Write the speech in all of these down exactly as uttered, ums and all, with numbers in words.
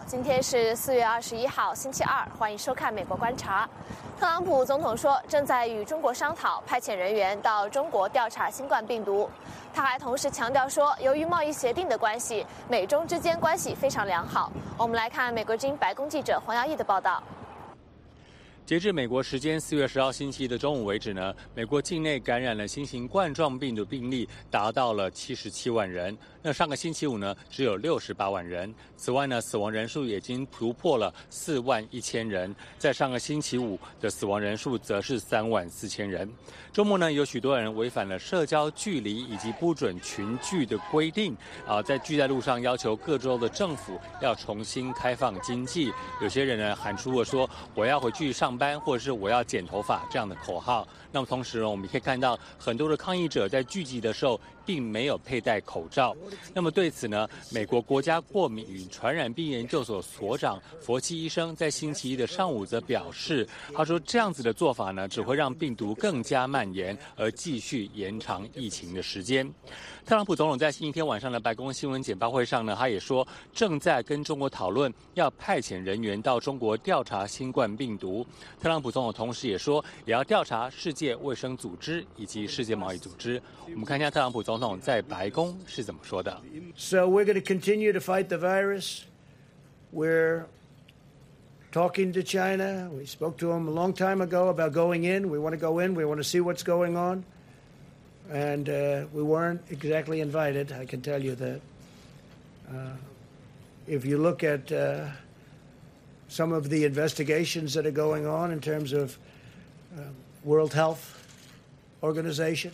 今天是四月二十一号，星期二，欢迎收看《美国观察》。特朗普总统说，正在与中国商讨派遣人员到中国调查新冠病毒。他还同时强调说，由于贸易协定的关系，美中之间关系非常良好。我们来看美国之音白宫记者黄耀义的报道。 截至美国时间四月十号星期一的中午为止呢，美国境内感染了新型冠状病毒病例达到了七十七万人。那上个星期五呢，只有六十八万人。此外呢，死亡人数已经突破了四万一千人。在上个星期五的死亡人数则是三万四千人。周末呢，有许多人违反了社交距离以及不准群聚的规定啊，在聚在路上要求各州的政府要重新开放经济。有些人呢喊出了说我要回去上班，或者是我要剪头发这样的口号。那么同时呢，我们可以看到很多的抗议者在聚集的时候并没有佩戴口罩。那么对此呢，美国国家过敏与传染病研究所所长佛奇医生在星期一的上午则表示，他说这样子的做法呢，只会让病毒更加蔓延，而继续延长疫情的时间。特朗普总统在星期天晚上的白宫新闻简报会上呢，他也说正在跟中国讨论要派遣人员到中国调查新冠病毒。特朗普总统同时也说，也要调查世界卫生组织以及世界贸易组织。我们看一下特朗普总统在白宫是怎么说的。 So we're going to continue to fight the virus. We're talking to China. We spoke to them a long time ago about going in. We want to go in. We want to see what's going on. And uh, we weren't exactly invited, I can tell you that. Uh, if you look at uh, some of the investigations that are going on in terms of uh, World Health Organization,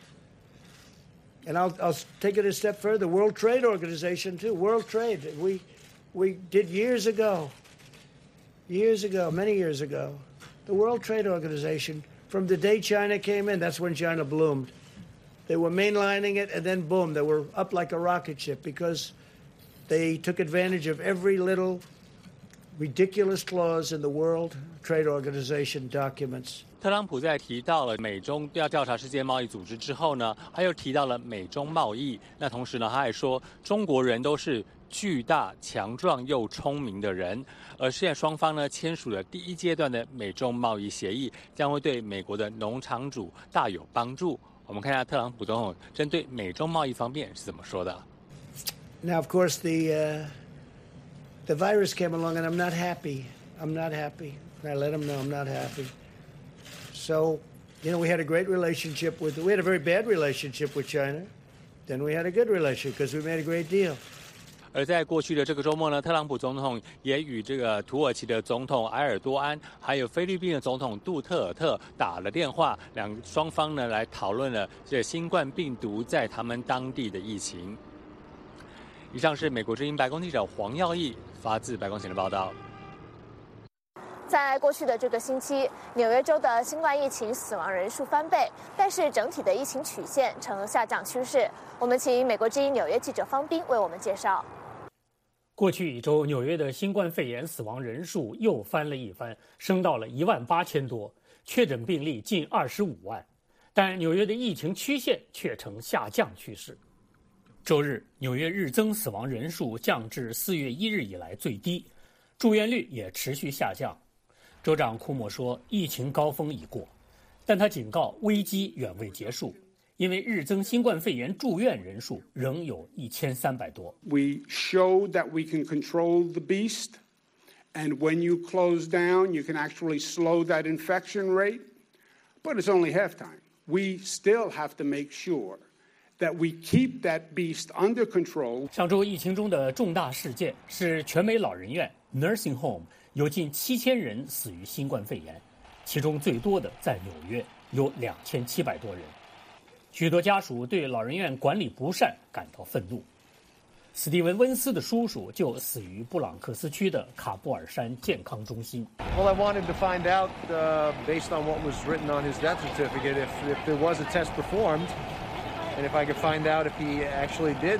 and I'll, I'll take it a step further, World Trade Organization too, World Trade. We, we did years ago, years ago, many years ago, the World Trade Organization, from the day China came in, that's when China bloomed. They were mainlining it, and then boom, they were up like a rocket ship because they took advantage of every little ridiculous clause in the World Trade Organization documents. 特朗普在提到了美中要调查世界贸易组织之后呢，他又提到了美中贸易。那同时呢，他还说中国人都是巨大、强壮又聪明的人，而现在双方呢签署了第一阶段的美中贸易协议，将会对美国的农场主大有帮助。我们看一下特朗普总统针对美中贸易方面是怎么说的。 Now, of course, the uh, the virus came along, and I'm not happy. I'm not happy. And I let him know I'm not happy. So, you know, we had a great relationship with. We had a very bad relationship with China. Then we had a good relationship because we made a great deal. 而在过去的这个周末呢，特朗普总统也与这个土耳其的总统埃尔多安，还有菲律宾的总统杜特尔特打了电话，两双方呢来讨论了这新冠病毒在他们当地的疫情。以上是美国之音白宫记者黄耀义发自白宫前的报道。 在过去的这个星期，纽约州的新冠疫情死亡人数翻倍，但是整体的疫情曲线呈下降趋势。我们请美国之音纽约记者方斌为我们介绍。 过去一周，纽约的新冠肺炎死亡人数又翻了一番，升到了一万八千多，确诊病例近二十五万。但纽约的疫情曲线却呈下降趋势。周日，纽约日增死亡人数降至四月一日以来最低，住院率也持续下降。州长库莫说，疫情高峰已过，但他警告危机远未结束。因为日增新冠肺炎住院人数仍有一千三百多。 We showed that we can control the beast, and when you close down, you can actually slow that infection rate. But it's only halftime. We still have to make sure that we keep that beast under control. 上周疫情中的重大事件是全美老人院 nursing home 有近七千人死于新冠肺炎，其中最多的在纽约，有两千七百多人。许多家属对老人院管理不善感到愤怒。史蒂文·温斯的叔叔就死于布朗克斯区的卡布尔山健康中心。 Well, I wanted to find out, uh, based on what was written on his death certificate, if, if there was a test performed, and if I could find out if he actually did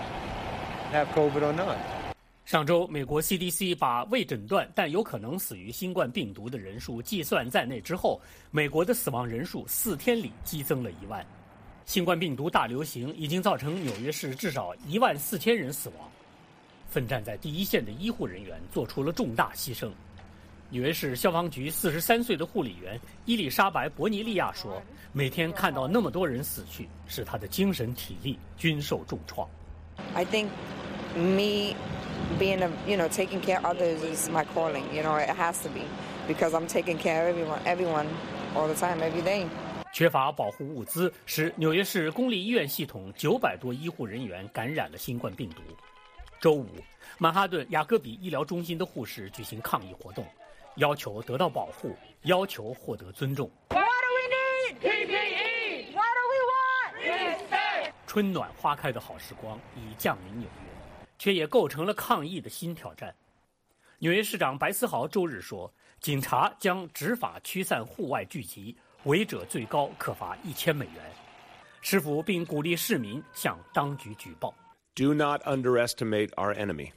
have COVID or not. 上周，美国 C D C 把未诊断但有可能死于新冠病毒的人数计算在内之后，美国的死亡人数四天里激增了一万。新冠病毒大流行已经造成纽约市至少一万四千人死亡。 奋战在第一线的医护人员做出了重大牺牲。纽约市消防局四十三岁的护理员伊丽莎白·伯尼利亚说：“每天看到那么多人死去，使她的精神体力均受重创。” I think me being a, you know, taking care of others is my calling. You know, it has to be because I'm taking care of everyone, everyone, all the time, every day. 缺乏保护物资使纽约市公立医院系统九百多医护人员感染了新冠病毒。周五，曼哈顿雅各比医疗中心的护士举行抗议活动，要求得到保护，要求获得尊重。 What do we need? P P E. What do we want? Respect. 春暖花开的好时光已降临纽约，却也构成了抗议的新挑战。纽约市长白思豪周日说，警察将执法驱散户外聚集，违者最高可罚一千美元。市府并鼓励市民向当局举报。 Do not underestimate our enemy.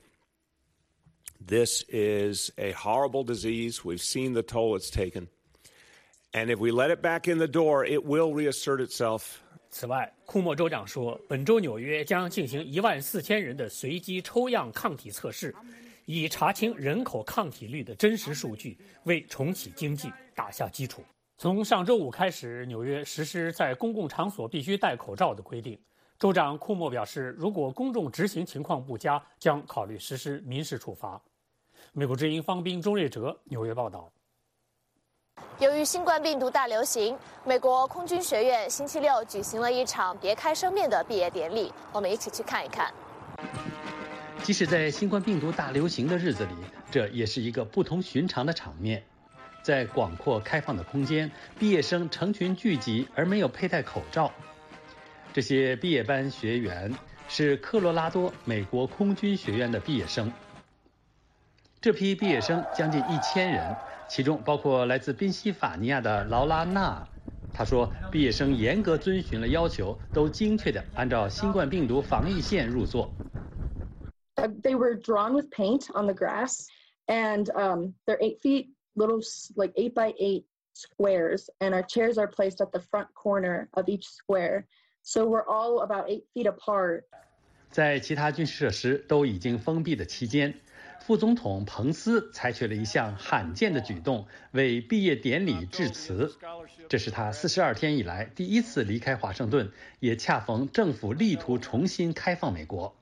This is a horrible disease. We've seen the toll it's taken. And if we let it back in the door, it will reassert itself. 此外，库莫州长说，本周纽约将进行一万四千人的随机抽样抗体测试，以查清人口抗体率的真实数据，为重启经济打下基础。从上周五开始，纽约实施在公共场所必须戴口罩的规定。州长库莫表示，如果公众执行情况不佳，将考虑实施民事处罚。美国之音方斌、钟瑞哲纽约报道。 由于新冠病毒大流行，美国空军学院星期六举行了一场别开生面的毕业典礼，我们一起去看一看。 即使在新冠病毒大流行的日子里，这也是一个不同寻常的场面。在广阔开放的空间，毕业生成群聚集而没有佩戴口罩。这些毕业班学员是科罗拉多美国空军学院的毕业生。这批毕业生将近一千人，其中包括来自宾夕法尼亚的劳拉娜。他说，毕业生严格遵循了要求，都精确地按照新冠病毒防疫线入座。 They were drawn with paint on the grass, and um, they're eight feet little, like eight by eight squares, and our chairs are placed at the front corner of each square. So we're all about eight feet apart. 在其他军事设施都已经封闭的期间，副总统彭斯采取了一项罕见的举动，为毕业典礼致辞。这是他四十二天以来第一次离开华盛顿，也恰逢政府力图重新开放美国。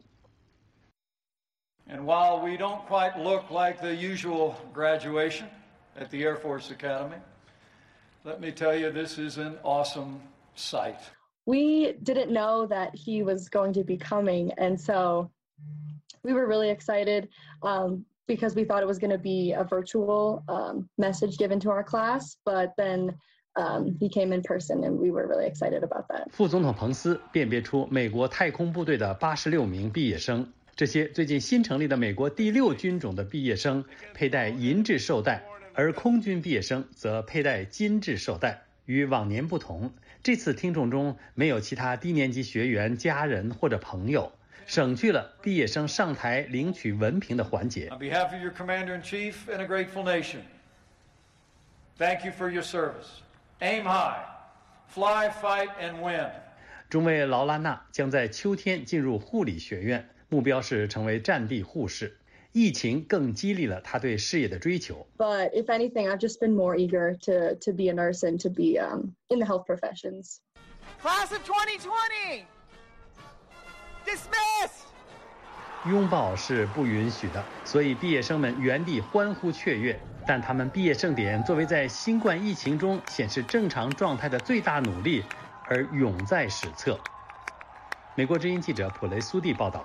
And while we don't quite look like the usual graduation at the Air Force Academy, let me tell you, this is an awesome sight. We didn't know that he was going to be coming, and so we were really excited um, because we thought it was going to be a virtual um, message given to our class, but then um, he came in person, and we were really excited about that. 副总统彭斯辨别出美国太空部队的八十六名毕业生，这些最近新成立的美国第六军种的毕业生佩戴银质绶带，而空军毕业生则佩戴金质绶带。与往年不同，这次听众中没有其他低年级学员、家人或者朋友，省去了毕业生上台领取文凭的环节。 On behalf of your Commander-in-Chief and a grateful nation, thank you for your service. Aim high, fly, fight, and win. 中尉劳拉娜将在秋天进入护理学院，目标是成为战地护士。疫情更激励了他对事业的追求。 But if anything, I've just been more eager to to be a nurse and to be um, in the health professions. Class of twenty twenty, dismissed. 拥抱是不允许的，所以毕业生们原地欢呼雀跃。但他们毕业盛典作为在新冠疫情中显示正常状态的最大努力，而永在史册。美国之音记者普雷苏蒂报道。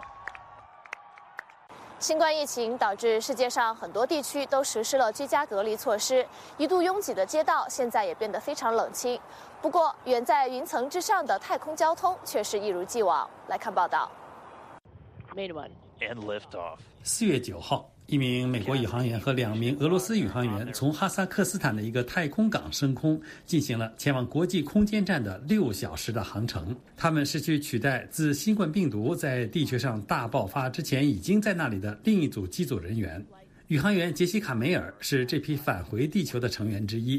新冠疫情导致世界上很多地区都实施了居家隔离措施，一度拥挤的街道现在也变得非常冷清。不过，远在云层之上的太空交通却是一如既往。来看报道。 Made one and lift off. 四月九号，一名美国宇航员和两名俄罗斯宇航员从哈萨克斯坦的一个太空港升空，进行了前往国际空间站的六小时的航程。他们是去取代自新冠病毒在地球上大爆发之前已经在那里的另一组机组人员。宇航员杰西卡·梅尔是这批返回地球的成员之一。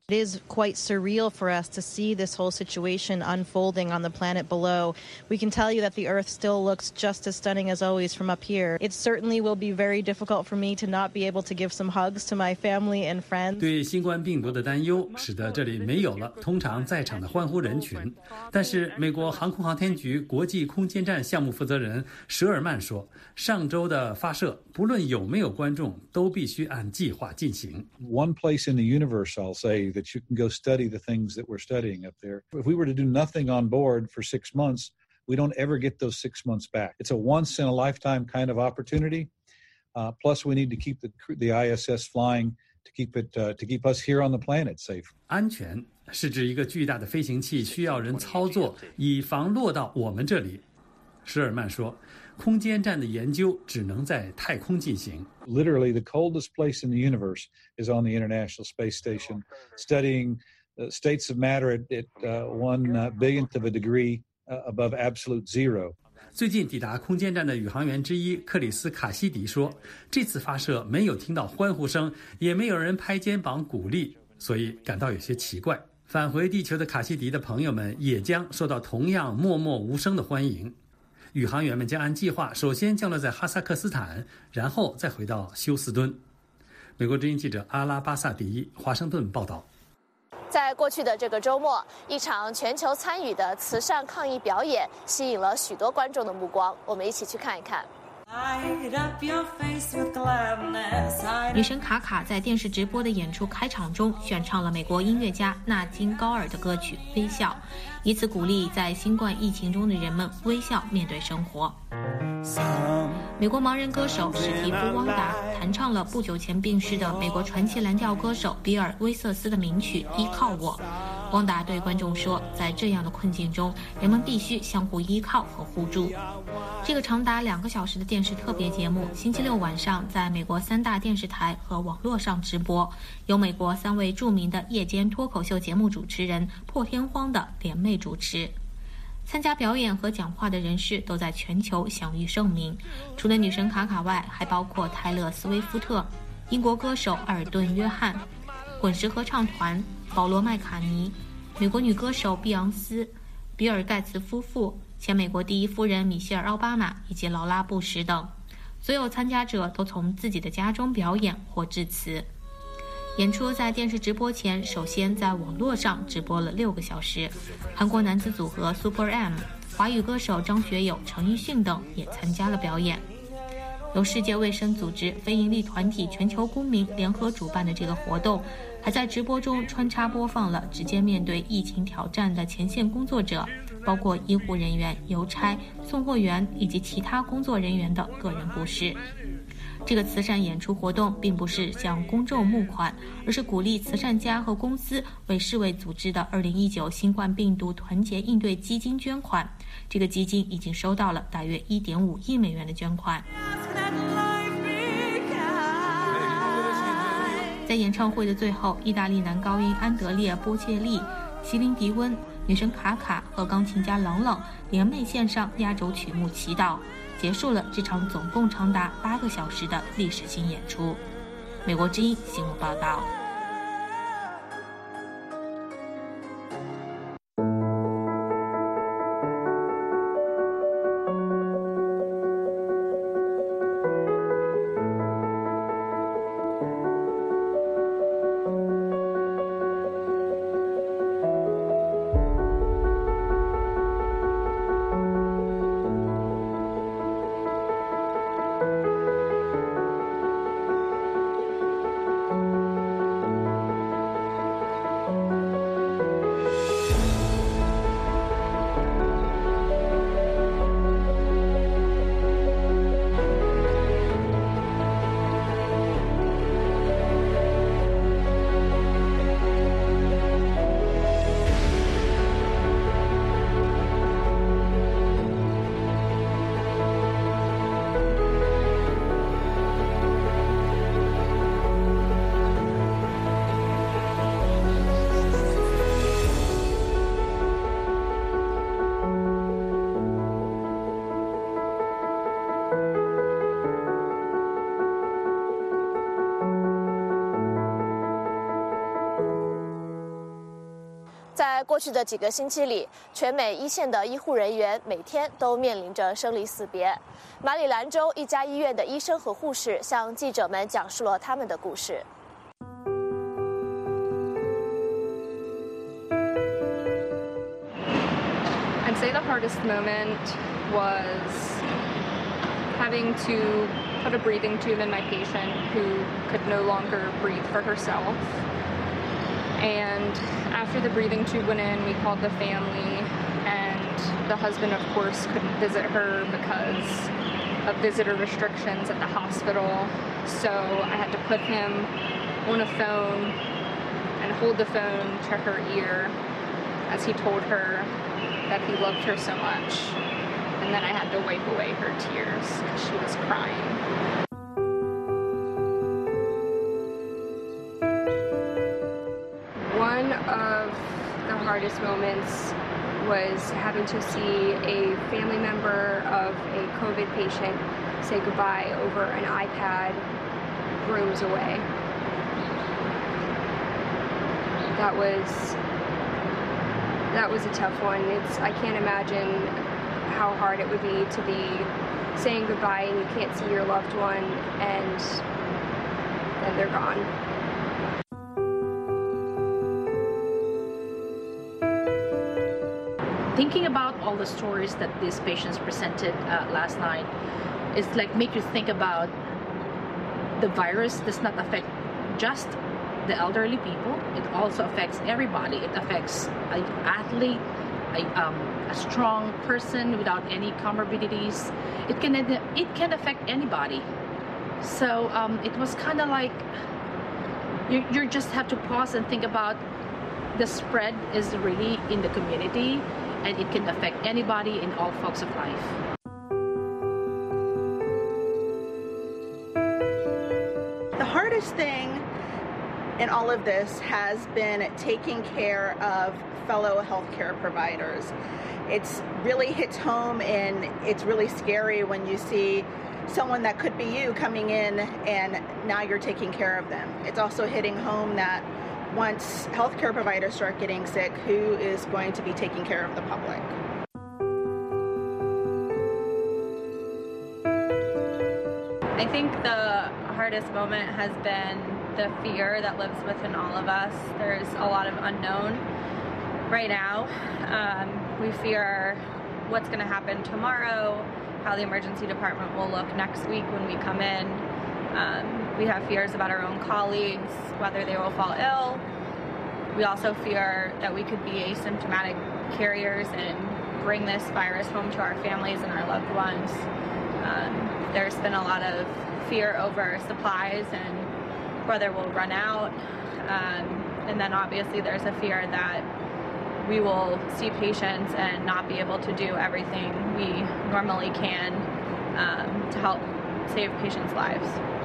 It is quite surreal for us to see this whole situation unfolding on the planet below. We can tell you that the Earth still looks just as stunning as always from up here. It certainly will be very difficult for me to not be able to give some hugs to my family and friends. 对新冠病毒的担忧使得这里没有了通常在场的欢呼人群。但是美国航空航天局国际空间站项目负责人舍尔曼说，上周的发射不论有没有观众都必须按计划进行。 One place in the universe, I'll say, that you can go study the things that we're studying up there. If we were to do nothing on board for six months, we don't ever get those six months back. It's a once-in-a-lifetime kind of opportunity. Uh, plus, we need to keep the, the I S S flying to keep it uh, to keep us here on the planet safe. 安全是指一个巨大的飞行器需要人操作，以防落到我们这里。舍尔曼说，空间站的研究只能在太空进行。 Literally, the coldest place in the universe is on the International Space Station, studying uh, states of matter at, at uh, one uh, billionth of a degree uh, above absolute zero. 最近抵达空间站的宇航员之一克里斯·卡西迪说，这次发射没有听到欢呼声，也没有人拍肩膀鼓励，所以感到有些奇怪。返回地球的卡西迪的朋友们也将受到同样默默无声的欢迎。宇航员们将按计划首先降落在哈萨克斯坦，然后再回到休斯敦。美国之音记者阿拉巴萨迪华盛顿报道。 在过去的这个周末，一场全球参与的慈善抗议表演吸引了许多观众的目光，我们一起去看一看。 女神卡卡在电视直播的演出开场中选唱了美国音乐家纳金高尔的歌曲《微笑》，以此鼓励在新冠疫情中的人们微笑面对生活。美国盲人歌手史蒂夫·汪达弹唱了不久前病逝的美国传奇蓝调歌手比尔·威瑟斯的名曲《依靠我》。汪达对观众说，在这样的困境中，人们必须相互依靠和互助。这个长达两个小时的电视特别节目，星期六晚上在美国三大电视台和网络上直播，由美国三位著名的夜间脱口秀节目主持人破天荒的联袂主持。参加表演和讲话的人士都在全球享誉盛名，除了女神卡卡外，还包括泰勒·斯威夫特、英国歌手埃尔顿·约翰、滚石合唱团、保罗·麦卡尼、美国女歌手碧昂斯、比尔·盖茨夫妇、前美国第一夫人米歇尔·奥巴马以及劳拉·布什等。所有参加者都从自己的家中表演或致辞。演出在电视直播前，首先在网络上直播了六个小时。韩国男子组合 Super M、华语歌手张学友、陈奕迅等也参加了表演。由世界卫生组织非营利团体全球公民联合主办的这个活动，还在直播中穿插播放了直接面对疫情挑战的前线工作者，包括医护人员、邮差、送货员以及其他工作人员的个人故事。这个慈善演出活动并不是向公众募款，而是鼓励慈善家和公司为世卫组织的二零一九新冠病毒团结应对基金捐款。这个基金已经收到了大约一点五亿美元的捐款。在演唱会的最后，意大利男高音安德烈·波切利、席琳·迪温、女神卡卡和钢琴家朗朗联袂献上压轴曲目《祈祷》，结束了这场总共长达八个小时的历史性演出。美国之音新闻报道。 在过去的几个星期里，全美一线的医护人员每天都面临着生离死别。马里兰州一家医院的医生和护士向记者们讲述了他们的故事。 I'd say the hardest moment was having to put a breathing tube in my patient who could no longer breathe for herself. And after the breathing tube went in, we called the family, and the husband, of course, couldn't visit her because of visitor restrictions at the hospital. So I had to put him on a phone and hold the phone to her ear as he told her that he loved her so much. And then I had to wipe away her tears because she was crying. One of the hardest moments was having to see a family member of a COVID patient say goodbye over an iPad rooms away. That was that was a tough one. It's I can't imagine how hard it would be to be saying goodbye and you can't see your loved one and and they're gone. Thinking about all the stories that these patients presented uh, last night is like make you think about the virus does not affect just the elderly people. It also affects everybody. It affects an athlete, a, um, a strong person without any comorbidities. It can it can affect anybody. So um, it was kind of like you you just have to pause and think about the spread is really in the community. And it can affect anybody in all walks of life. The hardest thing in all of this has been taking care of fellow healthcare providers. It's really hits home and it's really scary when you see someone that could be you coming in and now you're taking care of them. It's also hitting home that once healthcare providers start getting sick, who is going to be taking care of the public? I think the hardest moment has been the fear that lives within all of us. There's a lot of unknown right now. Um, we fear what's going to happen tomorrow, how the emergency department will look next week when we come in. Um, we have fears about our own colleagues, whether they will fall ill. We also fear that we could be asymptomatic carriers and bring this virus home to our families and our loved ones. Um, there's been a lot of fear over supplies and whether we'll run out. Um, and then obviously there's a fear that we will see patients and not be able to do everything we normally can um, to help save patients' lives.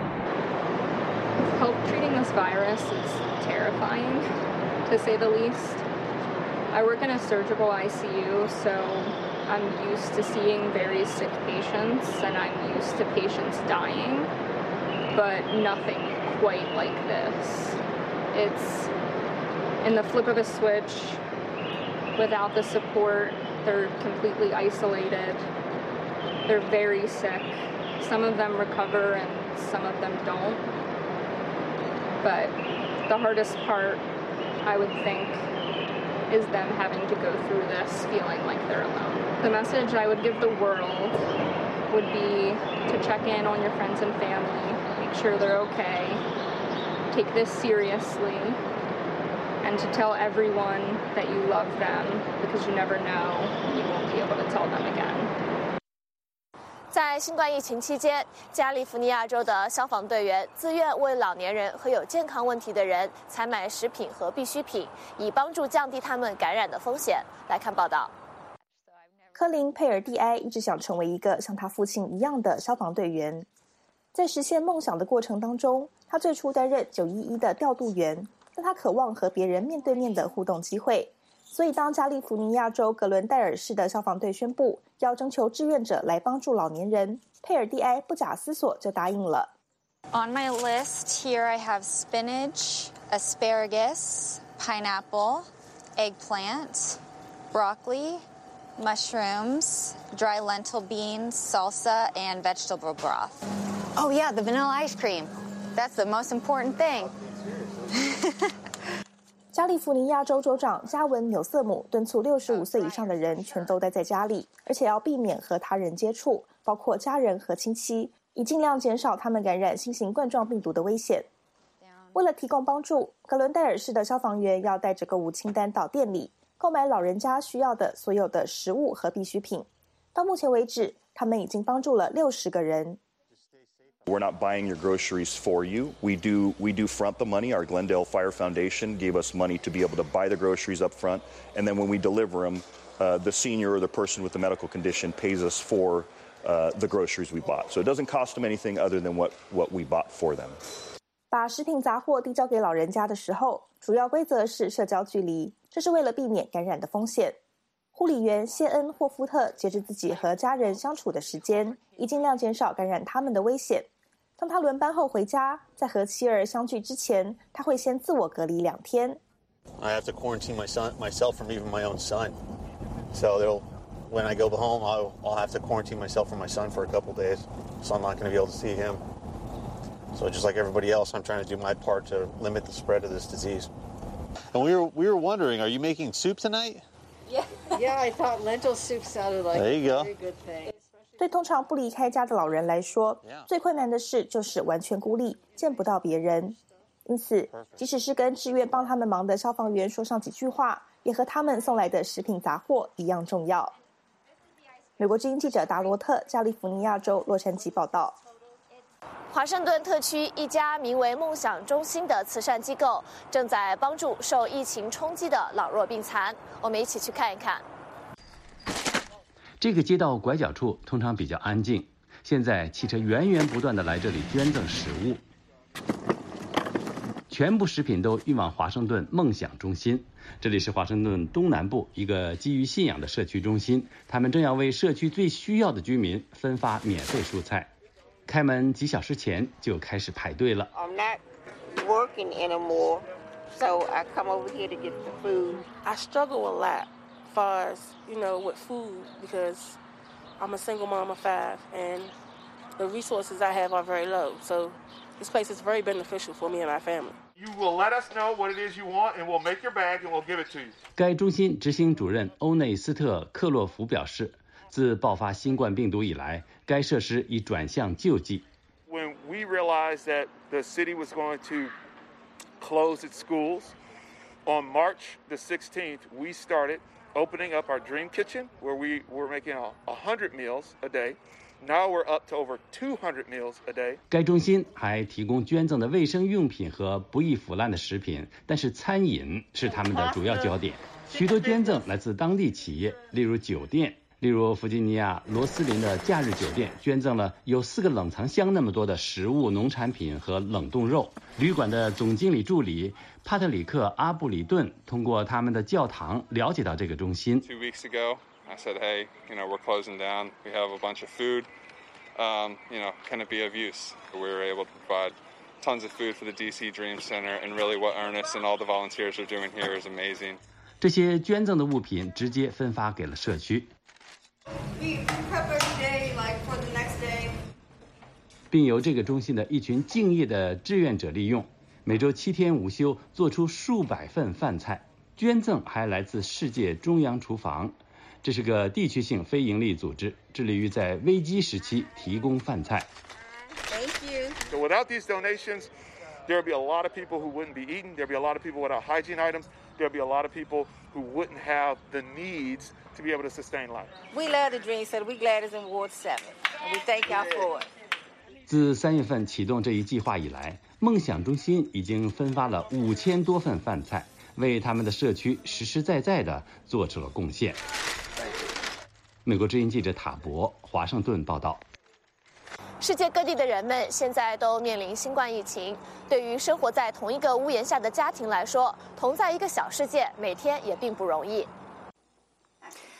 Help treating this virus is terrifying, to say the least. I work in a surgical I C U, so I'm used to seeing very sick patients and I'm used to patients dying, but nothing quite like this. It's in the flip of a switch, without the support, they're completely isolated. They're very sick. Some of them recover and some of them don't. But the hardest part, I would think, is them having to go through this feeling like they're alone. The message I would give the world would be to check in on your friends and family, make sure they're okay, take this seriously, and to tell everyone that you love them because you never know when you won't be able to tell them again. 在新冠疫情期间，加利福尼亚州的消防队员自愿为老年人和有健康问题的人采买食品和必需品，以帮助降低他们感染的风险。来看报道。 科林·佩尔蒂埃一直想成为一个像他父亲一样的消防队员。在实现梦想的过程当中，他最初担任九一一的调度员，但他渴望和别人面对面的互动机会。所以当加利福尼亚州格伦戴尔市的消防队宣布要征求志愿者来帮助老年人，佩尔蒂埃不假思索就答应了。 On my list here I have spinach, asparagus, pineapple, eggplant, broccoli, mushrooms, dry lentil beans, salsa, and vegetable broth. Oh yeah, the vanilla ice cream. That's the most important thing. 加利福尼亚州州长加文纽瑟姆敦促六十五岁以上的人全都待在家里，而且要避免和他人接触，包括家人和亲戚，以尽量减少他们感染新型冠状病毒的危险。为了提供帮助，格伦戴尔市的消防员要带着购物清单到店里购买老人家需要的所有的食物和必需品。到目前为止，他们已经帮助了六十个人。 We're not buying your groceries for you. We do we do front the money. Our Glendale Fire Foundation gave us money to be able to buy the groceries up front, and then when we deliver them, uh, the senior or the person with the medical condition pays us for uh, the groceries we bought. So it doesn't cost them anything other than what what we bought for them. 把食品杂货递交给老人家的时候，主要规则是社交距离，这是为了避免感染的风险。护理员谢恩·霍夫特节制自己和家人相处的时间，以尽量减少感染他们的危险。当他轮班后回家，在和妻儿相聚之前，他会先自我隔离两天。 I have to quarantine my son, myself from even my own son. So they'll, when I go home, I'll, I'll have to quarantine myself from my son for a couple of days. So I'm not going to be able to see him. So just like everybody else, I'm trying to do my part to limit the spread of this disease. And we were we were wondering, are you making soup tonight? Yeah, yeah. I thought lentil soup sounded like there you a go. very good thing. 对通常不离开家的老人来说，最困难的事就是完全孤立，见不到别人。因此，即使是跟志愿帮他们忙的消防员说上几句话，也和他们送来的食品杂货一样重要。美国之音记者达罗特，加利福尼亚州洛杉矶报道。 华盛顿特区一家名为梦想中心的慈善机构正在帮助受疫情冲击的老弱病残，我们一起去看一看。 这个街道拐角处通常比较安静，现在汽车源源不断地来这里捐赠食物，全部食品都运往华盛顿梦想中心。这里是华盛顿东南部一个基于信仰的社区中心，他们正要为社区最需要的居民分发免费蔬菜。开门几小时前就开始排队了。 I'm not working anymore, so I come over here to get the food. I struggle a lot as far as, you know, with food because I'm a single mom of five and the resources I have are very low. So this place is very beneficial for me and my family. You will let us know what it is you want and we'll make your bag and we'll give it to you. 该中心执行主任欧内斯特·克洛弗表示，自爆发新冠病毒以来，该设施已转向救济。 When we realized that the city was going to close its schools, on March the sixteenth, we started opening up our Dream Kitchen, where we were making a hundred meals a day. Now we're up to over two hundred meals a day. 该中心还提供捐赠的卫生用品和不易腐烂的食品，但是餐饮是他们的主要焦点。许多捐赠来自当地企业，例如酒店。 例如，弗吉尼亚罗斯林的假日酒店捐赠了有四个冷藏箱那么多的食物、农产品和冷冻肉。旅馆的总经理助理帕特里克·阿布里顿通过他们的教堂了解到这个中心。 Two weeks ago, I said, "Hey, you know, we're closing down. We have a bunch of food. Um, you know, can it be of use?" We were able to provide tons of food for the D C Dream Center, and really, what Ernest and all the volunteers are doing here is amazing. 这些捐赠的物品直接分发给了社区。 We prep every day, like for the next day. 并由这个中心的一群敬业的志愿者利用，每周七天无休，做出数百份饭菜。捐赠还来自世界中央厨房，这是个地区性非营利组织，致力于在危机时期提供饭菜。 Thank you. So without these donations, there'll be a lot of people who wouldn't be eating. There'll be a lot of people without hygiene items. There'll be a lot of people who wouldn't have the needs to be able to sustain life. We love the Dream Center. We glad it's in Ward seven. And we thank y'all for it. 自三月份启动这一计划以来，梦想中心已经分发了五千多份饭菜，为他们的社区实实在在地做出了贡献。美国之音记者塔博，华盛顿报道。 世界各地的人们现在都面临新冠疫情，对于生活在同一个屋檐下的家庭来说，同在一个小世界，每天也并不容易。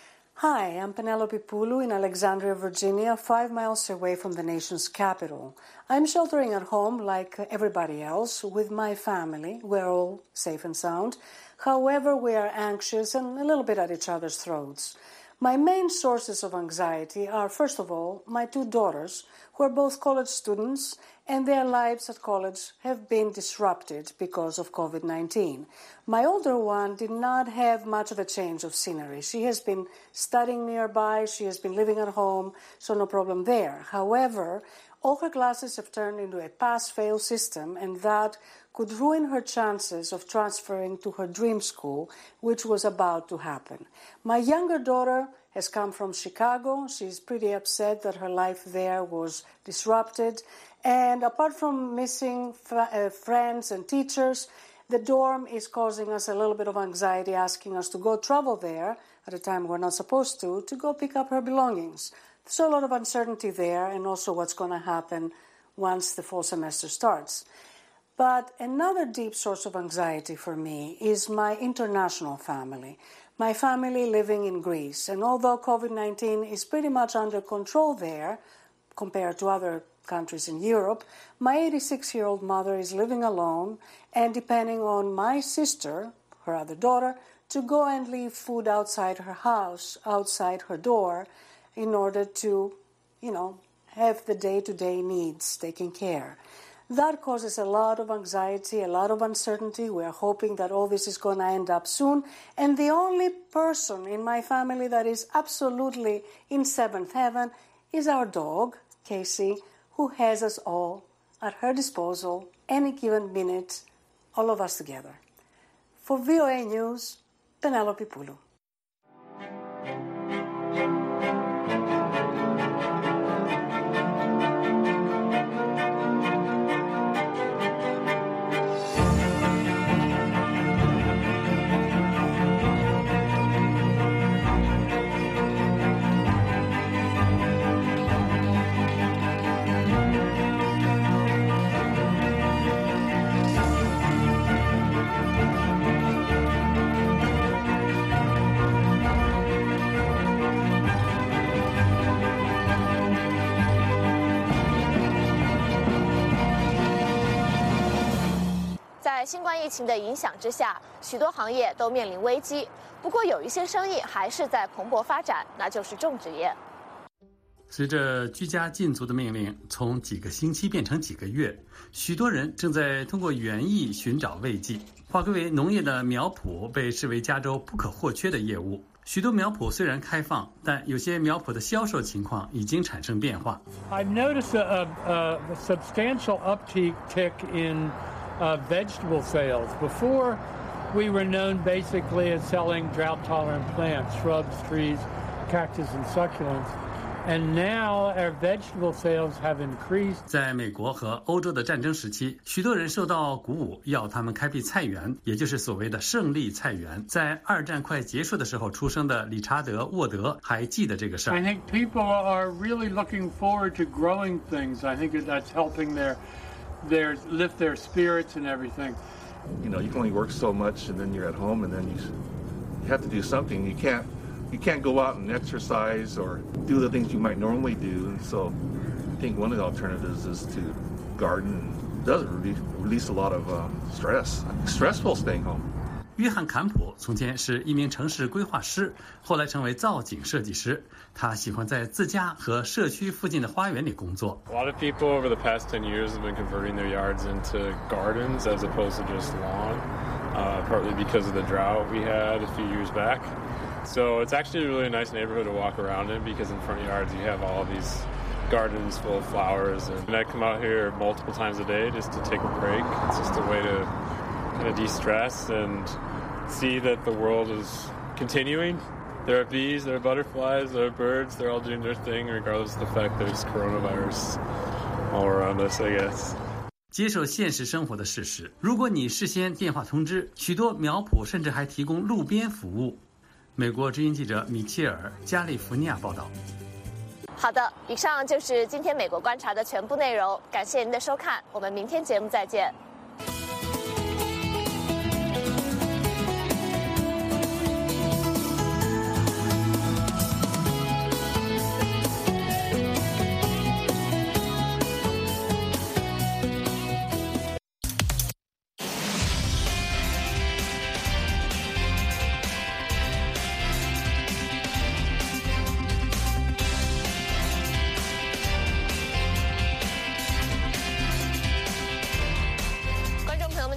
Hi, I'm Penelope Pulu in Alexandria, Virginia, five miles away from the nation's capital. I'm sheltering at home like everybody else with my family. We're all safe and sound. However, we are anxious and a little bit at each other's throats. My main sources of anxiety are, first of all, my two daughters, who are both college students, and their lives at college have been disrupted because of COVID nineteen. My older one did not have much of a change of scenery. She has been studying nearby, she has been living at home, so no problem there. However, all her classes have turned into a pass-fail system, and that could ruin her chances of transferring to her dream school, which was about to happen. My younger daughter has come from Chicago. She's pretty upset that her life there was disrupted. And apart from missing f- uh, friends and teachers, the dorm is causing us a little bit of anxiety, asking us to go travel there at a time we're not supposed to, to go pick up her belongings. So a lot of uncertainty there, and also what's going to happen once the fall semester starts. But another deep source of anxiety for me is my international family. My family living in Greece. And although COVID nineteen is pretty much under control there compared to other countries in Europe, my eighty-six-year-old mother is living alone and depending on my sister, her other daughter, to go and leave food outside her house, outside her door, in order to, you know, have the day-to-day needs taken care. That causes a lot of anxiety, a lot of uncertainty. We are hoping that all this is going to end up soon. And the only person in my family that is absolutely in seventh heaven is our dog, Casey, who has us all at her disposal any given minute, all of us together. For V O A News, Penelope Pulu. 在新冠疫情的影响之下，许多行业都面临危机。不过，有一些生意还是在蓬勃发展，那就是种植业。 随着居家禁足的命令从几个星期变成几个月，许多人正在通过园艺寻找慰藉。划归为农业的苗圃被视为加州不可或缺的业务。许多苗圃虽然开放，但有些苗圃的销售情况已经产生变化。 I've noticed a, a, a substantial uptick in uh, vegetable sales. Before, we were known basically as selling drought-tolerant plants, shrubs, trees, cactus, and succulents. And now our vegetable sales have increased. 在美国和欧洲的战争时期，许多人受到鼓舞，要他们开辟菜园，也就是所谓的胜利菜园。在二战快结束的时候出生的理查德·沃德还记得这个事儿。 I think people are really looking forward to growing things. I think that's helping their, their lift their spirits and everything. You know, you can only work so much, and then you're at home, and then you, you have to do something. You can't. You can't go out and exercise or do the things you might normally do, and so I think one of the alternatives is to garden. It does release, release a lot of uh, stress. Stressful staying home. 约翰·坎普从前是一名城市规划师，后来成为造景设计师。他喜欢在自家和社区附近的花园里工作。 A lot of people over the past ten years have been converting their yards into gardens as opposed to just lawn, uh, partly because of the drought we had a few years back. So it's actually a really nice neighborhood to walk around in because in front yards you have all these gardens full of flowers. And I come out here multiple times a day just to take a break. It's just a way to kind of de-stress and see that the world is continuing. There are bees, there are butterflies, there are birds. They're all doing their thing regardless of the fact there's coronavirus all around us, I guess. 接受现实生活的事实。如果你事先电话通知，许多苗圃甚至还提供路边服务。美国之音记者米切尔，加利福尼亚报道。 好的，以上就是今天美国观察的全部内容，感谢您的收看，我们明天节目再见。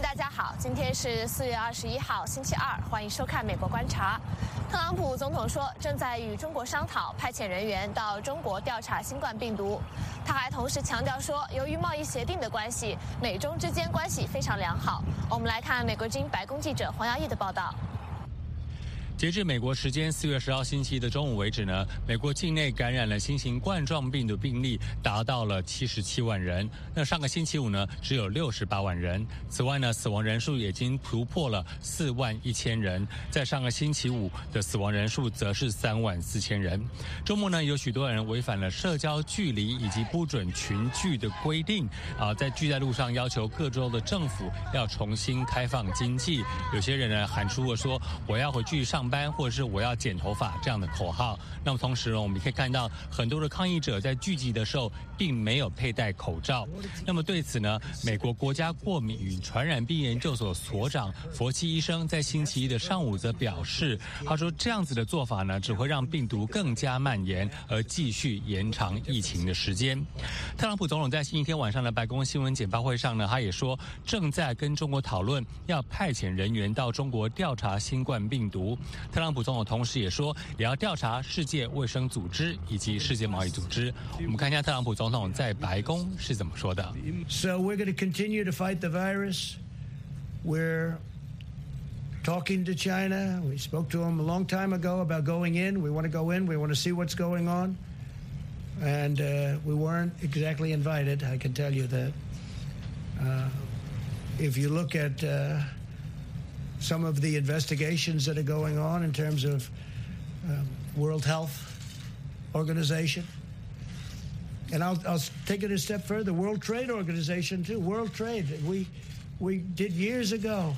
大家好，今天是四月二十一号，星期二，欢迎收看《美国观察》。特朗普总统说，正在与中国商讨派遣人员到中国调查新冠病毒。他还同时强调说，由于贸易协定的关系，美中之间关系非常良好。我们来看美国之音白宫记者黄耀义的报道。 截至美国时间四月十号星期一的中午为止呢，美国境内感染了新型冠状病毒病例达到了七十七万人。那上个星期五呢，只有六十八万人。此外呢，死亡人数已经突破了四万一千人。在上个星期五的死亡人数则是三万四千人。周末呢，有许多人违反了社交距离以及不准群聚的规定啊，在聚在路上要求各州的政府要重新开放经济。有些人呢喊出了说我要回去上班。班或者是我要剪头发这样的口号。那么同时呢，我们可以看到很多的抗议者在聚集的时候并没有佩戴口罩。那么对此呢，美国国家过敏与传染病研究所所长佛奇医生在星期一的上午则表示，他说这样子的做法呢，只会让病毒更加蔓延，而继续延长疫情的时间。特朗普总统在星期天晚上的白宫新闻简报会上呢，他也说正在跟中国讨论要派遣人员到中国调查新冠病毒。特朗普总统同时也说，也要调查世界卫生组织以及世界贸易组织。我们看一下特朗普总统在白宫是怎么说的。 So we're going to continue to fight the virus. We're talking to China. We spoke to them a long time ago about going in. We want to go in. We want to see what's going on. And uh, we weren't exactly invited, I can tell you that. Uh, if you look at uh, some of the investigations that are going on in terms of uh, World Health Organization. And I'll, I'll take it a step further, World Trade Organization too, World Trade. We, we did years ago,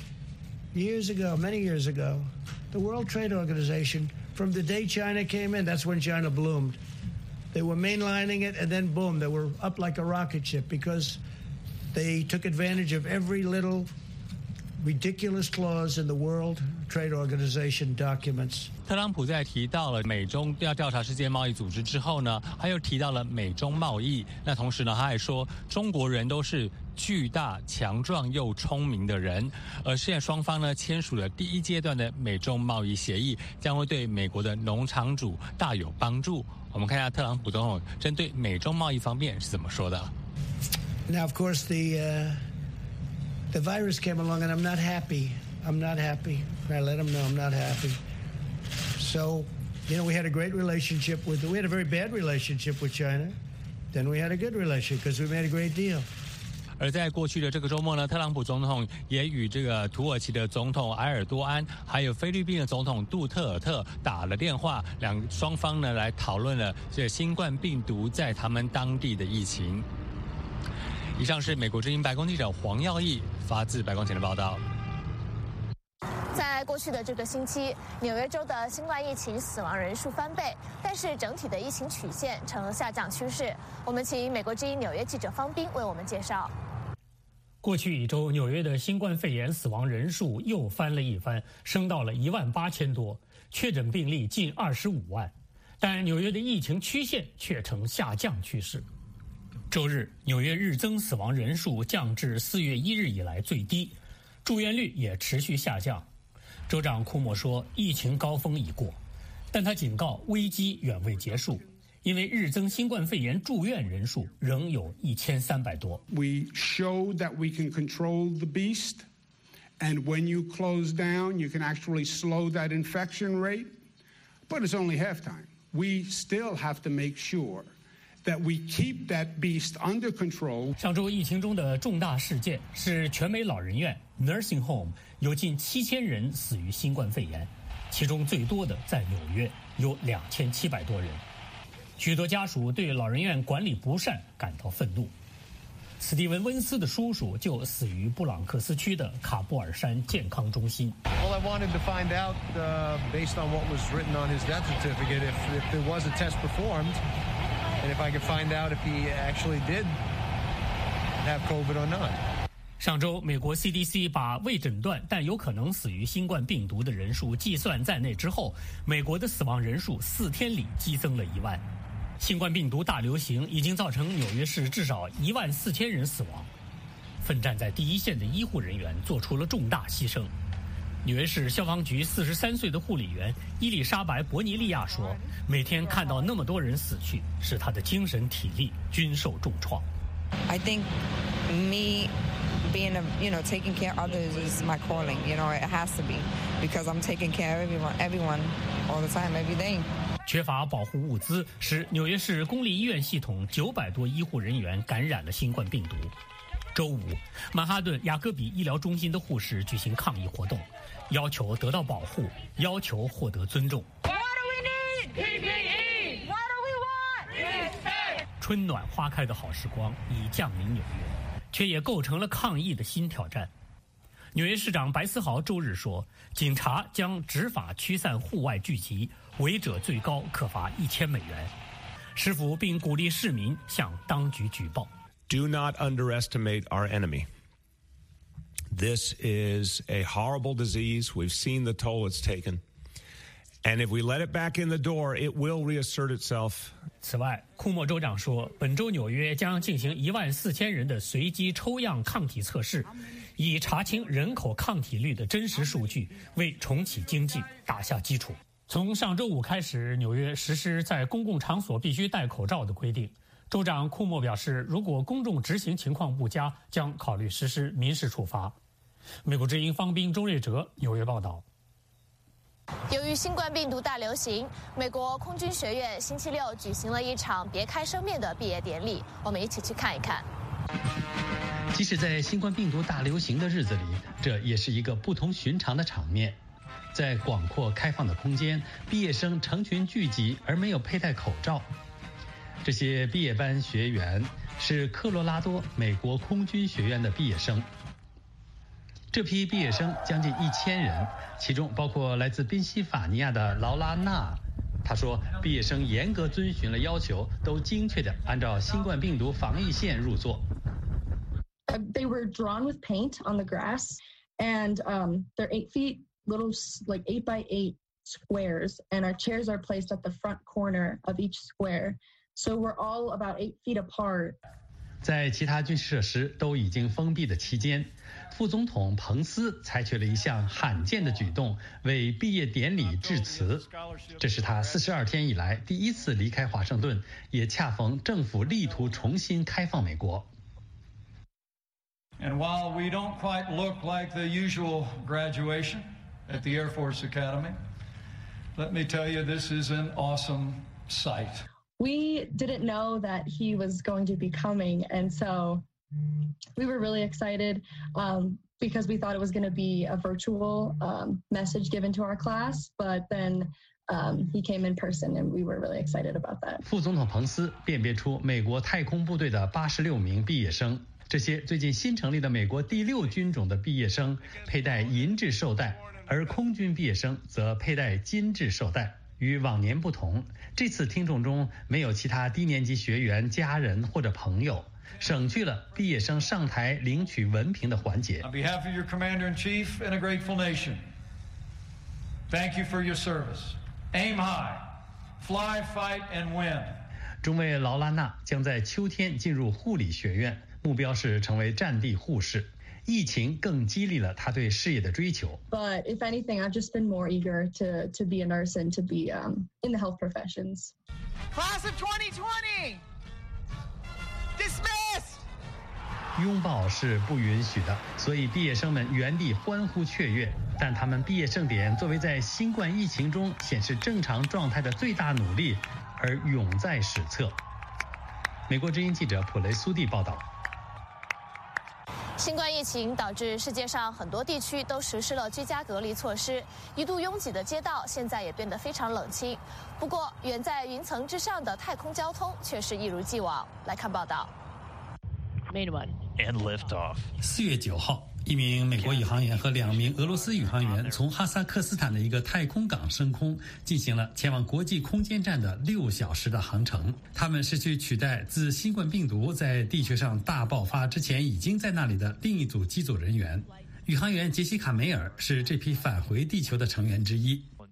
years ago, many years ago, the World Trade Organization, from the day China came in, that's when China bloomed. They were mainlining it and then boom, they were up like a rocket ship because they took advantage of every little ridiculous clause in the World Trade Organization documents. 特朗普在提到了美中要调查世界贸易组织之后呢，他又提到了美中贸易。那同时呢，他还说中国人都是巨大、强壮又聪明的人。而现在双方呢签署了第一阶段的美中贸易协议，将会对美国的农场主大有帮助。我们看一下特朗普总统针对美中贸易方面是怎么说的。 Now, of course, the uh... the virus came along and I'm not happy. I'm not happy. I let them know I'm not happy. So, you know, we had a great relationship with, we had a very bad relationship with China. Then we had a good relationship because we made a great deal. 而在过去的这个周末呢，特朗普总统也与这个土耳其的总统埃尔多安，还有菲律宾的总统杜特尔特打了电话，两双方呢来讨论了这新冠病毒在他们当地的疫情。以上是美国之音白宫记者黄耀义发自白宫前的报道。 在过去的这个星期，纽约州的新冠疫情死亡人数翻倍，但是整体的疫情曲线呈下降趋势。我们请美国之音纽约记者方斌为我们介绍。 过去一周，纽约的新冠肺炎死亡人数又翻了一番，升到了一万八千多，确诊病例近二十五万，但纽约的疫情曲线却呈下降趋势。周日，纽约日增死亡人数降至四月一日以来最低，住院率也持续下降。州长库莫说，疫情高峰已过，但他警告危机远未结束，因为日增新冠肺炎住院人数仍有一千三百多。 We showed that we can control the beast, and when you close down, you can actually slow that infection rate. But it's only halftime. We still have to make sure that we keep that beast under control. 上周疫情中的重大事件是全美老人院 nursing home 有近七千人死于新冠肺炎，其中最多的在纽约，有两千七百多人。许多家属对老人院管理不善感到愤怒。史蒂文·温斯的叔叔就死于布朗克斯区的卡布尔山健康中心。 Well, I wanted to find out, uh, based on what was written on his death certificate, if, if there was a test performed, and if I could find out if he actually did have COVID or not. 上周，美国 C D C 把未诊断但有可能死于新冠病毒的人数计算在内之后，美国的死亡人数四天里激增了一万。新冠病毒大流行已经造成纽约市至少一万四千人死亡。 奋战在第一线的医护人员做出了重大牺牲。纽约市消防局四十三岁的护理员伊丽莎白·伯尼利亚说：“每天看到那么多人死去，使她的精神体力均受重创。” I think me being a, you know, taking care of others is my calling. You know, it has to be because I'm taking care of everyone, everyone, all the time, every day. 缺乏保护物资，使纽约市公立医院系统九百多医护人员感染了新冠病毒。周五，曼哈顿雅各比医疗中心的护士举行抗议活动，要求得到保护，要求获得尊重。 What do we need? P P E. What do we want? 春暖花开的好时光已降临纽约，却也构成了抗议的新挑战。纽约市长白思豪周日说，警察将执法驱散户外聚集，违者最高可罚一千美元。市府并鼓励市民向当局举报。 Do not underestimate our enemy. This is a horrible disease. We've seen the toll it's taken. And if we let it back in the door, it will reassert itself. 此外，库莫州长说，本周纽约将进行一万四千人的随机抽样抗体测试，以查清人口抗体率的真实数据，为重启经济打下基础。从上周五开始，纽约实施在公共场所必须戴口罩的规定。州长库莫表示，如果公众执行情况不佳，将考虑实施民事处罚。美国之音方斌、周瑞哲纽约报道。 由于新冠病毒大流行，美国空军学院星期六举行了一场别开生面的毕业典礼，我们一起去看一看。 即使在新冠病毒大流行的日子里，这也是一个不同寻常的场面。在广阔开放的空间，毕业生成群聚集，而没有佩戴口罩。这些毕业班学员是科罗拉多美国空军学院的毕业生。这批毕业生将近一千人，其中包括来自宾夕法尼亚的劳拉娜。他说，毕业生严格遵循了要求，都精确地按照新冠病毒防疫线入座。 They were drawn with paint on the grass, and um, they're eight feet, little like eight by eight squares, and our chairs are placed at the front corner of each square. So we're all about eight feet apart. 在其他军事设施都已经封闭的期间，副总统彭斯采取了一项罕见的举动，为毕业典礼致辞。这是他四十二天以来第一次离开华盛顿，也恰逢政府力图重新开放美国。 And while we don't quite look like the usual graduation at the Air Force Academy, let me tell you, this is an awesome sight. We didn't know that he was going to be coming, and so we were really excited um, because we thought it was going to be a virtual um, message given to our class, but then um, he came in person, and we were really excited about that. 副总统彭斯辨别出美国太空部队的八十六名毕业生，这些最近新成立的美国第六军种的毕业生佩戴银质绶带，而空军毕业生则佩戴金质绶带。与往年不同，这次听众中没有其他低年级学员、家人或者朋友，省去了毕业生上台领取文凭的环节。 On behalf of your Commander-in-Chief and a grateful nation, thank you for your service. Aim high, fly, fight, and win. 中尉劳拉娜将在秋天进入护理学院，目标是成为战地护士。疫情更激励了他对事业的追求。 But if anything, I've just been more eager to to be a nurse and to be um, in the health professions. Class of twenty twenty, dismissed. 拥抱是不允许的，所以毕业生们原地欢呼雀跃。但他们毕业盛典作为在新冠疫情中显示正常状态的最大努力，而永在史册。美国之音记者普雷苏蒂报道。 新冠疫情导致世界上很多地区都实施了居家隔离措施，一度拥挤的街道现在也变得非常冷清。不过，远在云层之上的太空交通却是一如既往。来看报道。 Main one and lift off。 四月九号，一名美国宇航员和两名俄罗斯宇航员从哈萨克斯坦的一个太空港升空，进行了前往国际空间站的六小时的航程。他们是去取代自新冠病毒在地球上大爆发之前已经在那里的另一组机组人员。宇航员杰西卡·梅尔是这批返回地球的成员之一。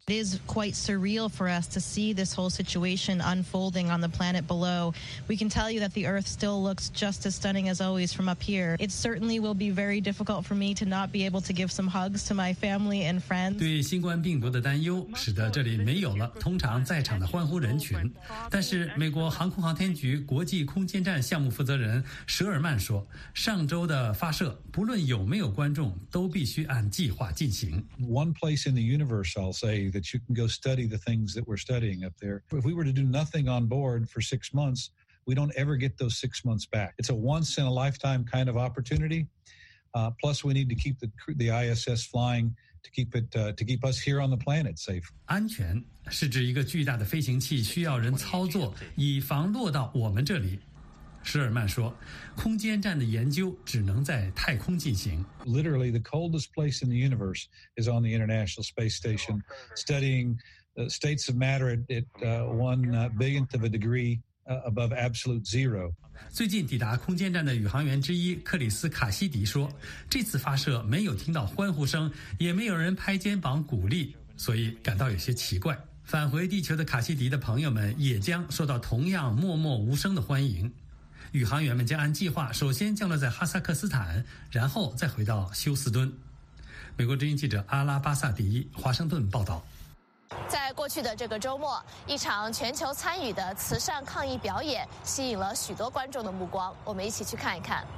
It is quite surreal for us to see this whole situation unfolding on the planet below. We can tell you that the Earth still looks just as stunning as always from up here. It certainly will be very difficult for me to not be able to give some hugs to my family and friends. 对新冠病毒的担忧使得这里没有了通常在场的欢呼人群。但是美国航空航天局国际空间站项目负责人舍尔曼说，上周的发射不论有没有观众，都必须按计划进行。 One place in the universe, I'll say, that you can go study the things that we're studying up there. If we were to do nothing on board for six months, we don't ever get those six months back. It's a once in a lifetime kind of opportunity. Uh, plus, we need to keep the the I S S flying to keep it uh, to keep us here on the planet safe. 安全是指一个巨大的飞行器需要人操作，以防落到我们这里。施尔曼说，空间站的研究只能在太空进行。 Literally, the coldest place in the universe is on the International Space Station, studying uh, states of matter at, at uh, one uh, billionth of a degree uh, above absolute zero. 最近抵达空间站的宇航员之一克里斯卡西迪说，这次发射没有听到欢呼声，也没有人拍肩膀鼓励，所以感到有些奇怪。返回地球的卡西迪的朋友们也将受到同样默默无声的欢迎。宇航员们将按计划首先降落在哈萨克斯坦，然后再回到休斯敦。美国之音记者阿拉巴萨迪华盛顿报道。 在过去的这个周末，一场全球参与的慈善抗议表演吸引了许多观众的目光，我们一起去看一看。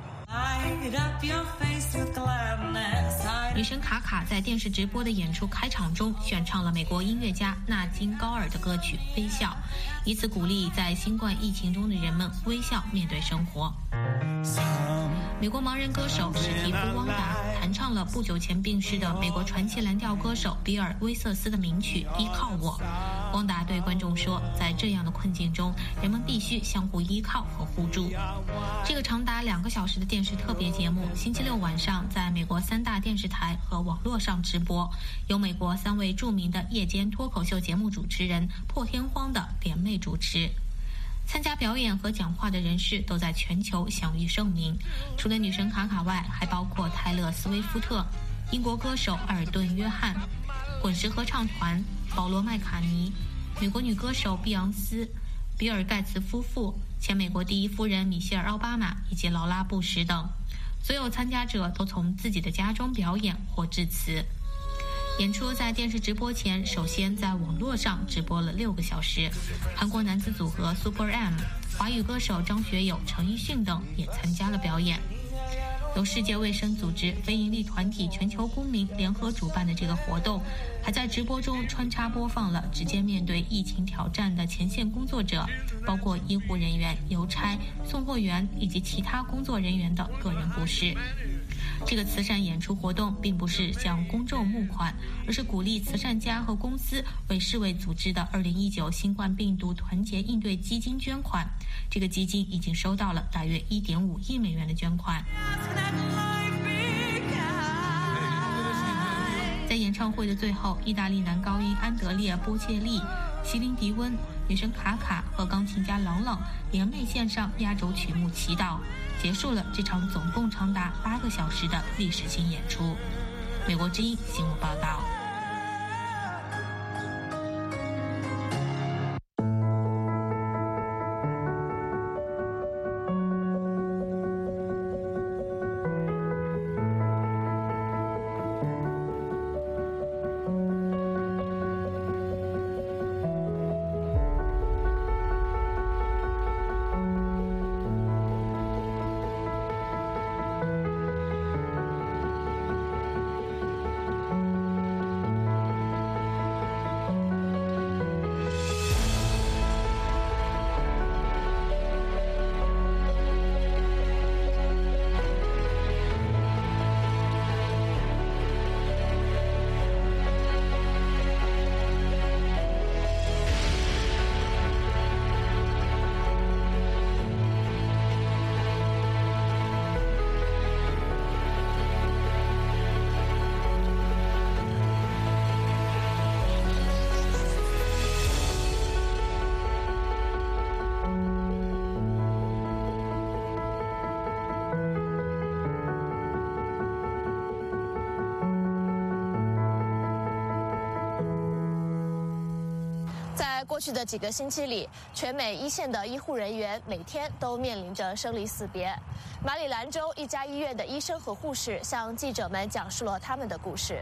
女神卡卡在电视直播的演出开场中选唱了美国音乐家纳金高尔的歌曲《微笑》，以此鼓励在新冠疫情中的人们微笑面对生活。美国盲人歌手史蒂夫·汪达弹唱了不久前病逝的美国传奇蓝调歌手比尔·威瑟斯的名曲《依靠我》。汪达对观众说，在这样的困境中，人们必须相互依靠和互助。这个长达两个小时的电视特别节目，星期六晚上在美国三大电视台和网络上直播，由美国三位著名的夜间脱口秀节目主持人破天荒的联袂主持。参加表演和讲话的人士都在全球享誉盛名，除了女神卡卡外，还包括泰勒·斯威夫特、英国歌手埃尔顿·约翰、滚石合唱团、保罗·麦卡尼、美国女歌手碧昂斯、比尔·盖茨夫妇、前美国第一夫人米歇尔·奥巴马以及劳拉·布什等。所有参加者都从自己的家中表演或致辞。演出在电视直播前，首先在网络上直播了六个小时。韩国男子组合 Super M、华语歌手张学友、陈奕迅等也参加了表演。由世界卫生组织非营利团体全球公民联合主办的这个活动，还在直播中穿插播放了直接面对疫情挑战的前线工作者，包括医护人员、邮差、送货员以及其他工作人员的个人故事。这个慈善演出活动并不是向公众募款，而是鼓励慈善家和公司为世卫组织的二零一九新冠病毒团结应对基金捐款。这个基金已经收到了大约一点五亿美元的捐款。在演唱会的最后，意大利男高音安德烈·波切利、席琳·迪温、女神卡卡和钢琴家朗朗联袂献上压轴曲目《祈祷》，结束了这场总共长达八个小时的历史性演出。美国之音新闻报道。 过去的几个星期里，全美一线的医护人员每天都面临着生离死别。马里兰州一家医院的医生和护士向记者们讲述了他们的故事。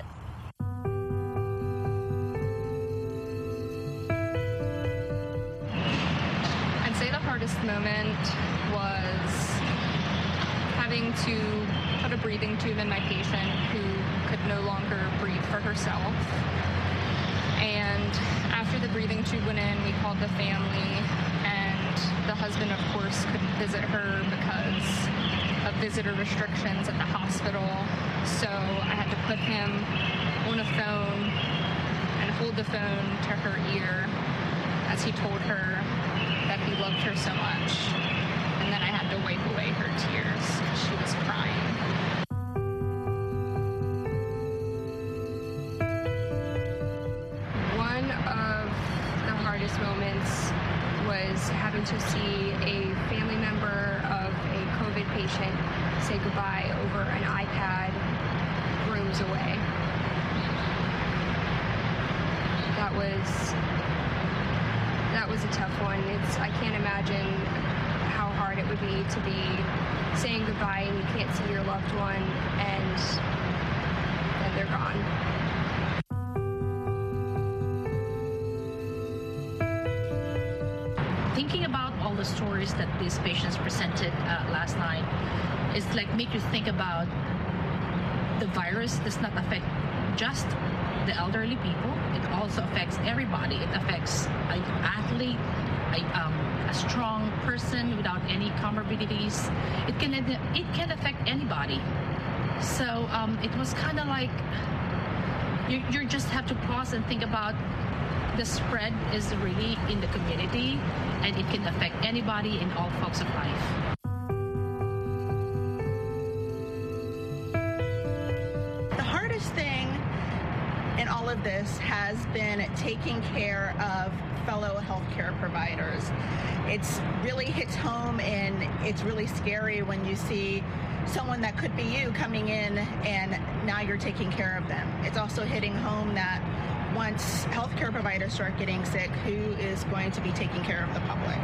I'd say the hardest moment was having to put a breathing tube in my patient who could no longer breathe for herself. And after the breathing tube went in, we called the family, and the husband, of course, couldn't visit her because of visitor restrictions at the hospital. So I had to put him on a phone and hold the phone to her ear as he told her that he loved her so much. And then I had to wipe away her tears because she was crying. One of the hardest moments was having to see a family member of a COVID patient say goodbye over an iPad rooms away. That was that was a tough one. It's I can't imagine how hard it would be to be saying goodbye and you can't see your loved one and then they're gone. Thinking about all the stories that these patients presented uh, last night is like make you think about the virus does not affect just the elderly people. It also affects everybody. It affects an athlete, a, um, a strong person without any comorbidities. It can it can affect anybody. So um, it was kind of like you you just have to pause and think about the spread is really in the community, and it can affect anybody in all walks of life. The hardest thing in all of this has been taking care of fellow healthcare providers. It's really hits home, and it's really scary when you see someone that could be you coming in and now you're taking care of them. It's also hitting home that once healthcare providers start getting sick, who is going to be taking care of the public?